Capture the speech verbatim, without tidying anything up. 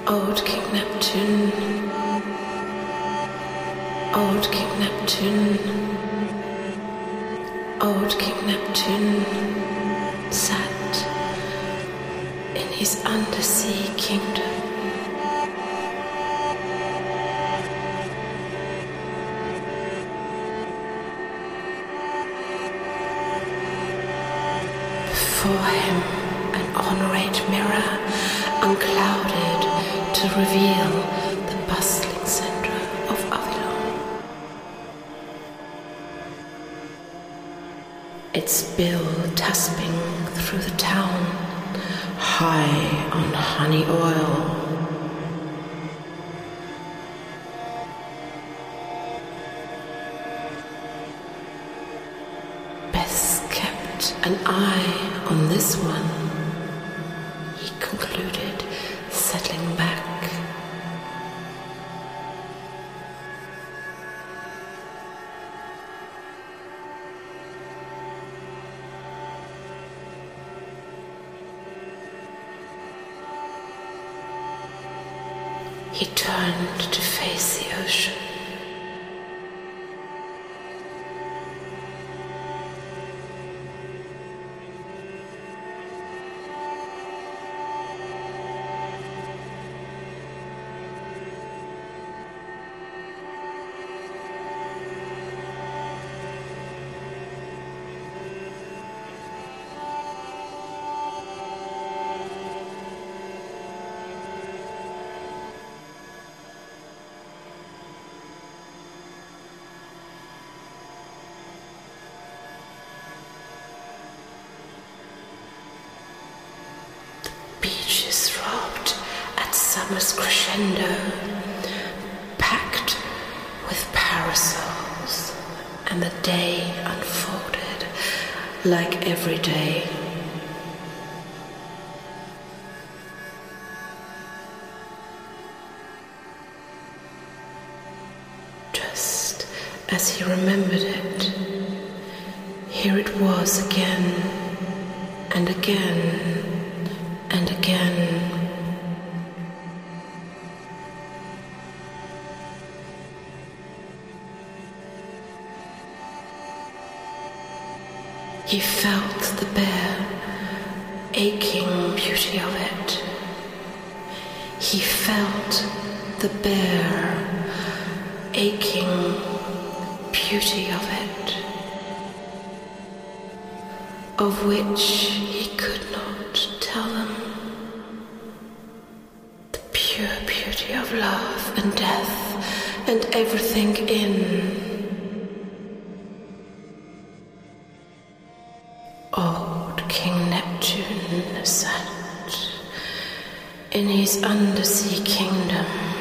Old King Neptune, Old King Neptune, Old King Neptune sat in his undersea kingdom. Before him an ornate mirror unclouded to reveal the bustling centre of Avalon. Its bill tasping through the town, high on honey oil. Best kept an eye on this one, he concluded, settling back. He turned to face the ocean. Beaches throbbed at summer's crescendo, packed with parasols, and the day unfolded like every day. Just as he remembered it, here it was again and again and again. He felt the bare, aching beauty of it. He felt the bare, aching beauty of it, of which he could not tell them. The pure beauty of love and death and everything in. Old King Neptune sat in his undersea kingdom.